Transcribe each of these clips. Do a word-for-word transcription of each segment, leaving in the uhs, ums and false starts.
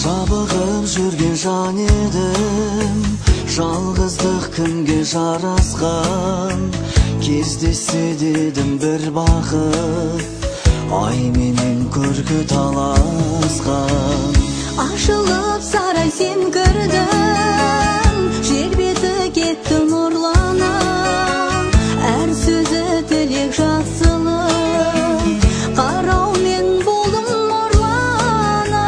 Жабығып жүрген жан едім, жалғыздық кімге жарасқан. Кездессе дедім бір бақыт, ай менен көркі таласқан. Ашылып сарай сен кірдің, жер беті кетті нұрлана. Әр сөзі тілек жақсылық, қараумен болдым нұрлана.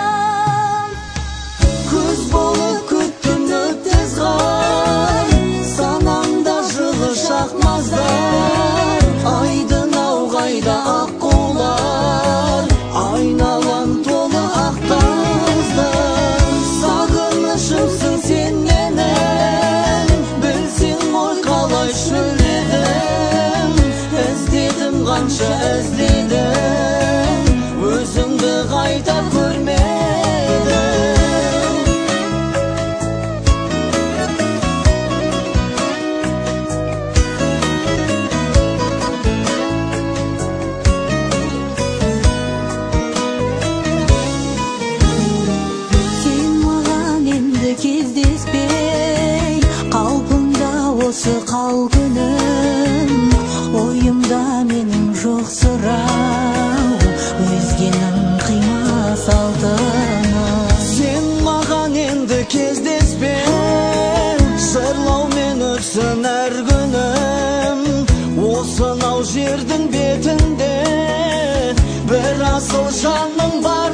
Күз болып күттім өтіз ғай, санамда жылы шақмаздар. Айдын ау қайда аққулар, айналам толы ақтаздар. Сағынышымсың сен менен, білсең ғой қалай шөледім. Іздедім қанша іздедім, өзіңді қайта көрмедім. Кездеспей қалпыңда осы қал күнім, ойымда менің жоқ сұрау, өзгенің қима салтына. Сен маған енді кездеспей, жырлаумен өтсін әр күнім. Осынау жердің бетінде бір асыл жаным бар.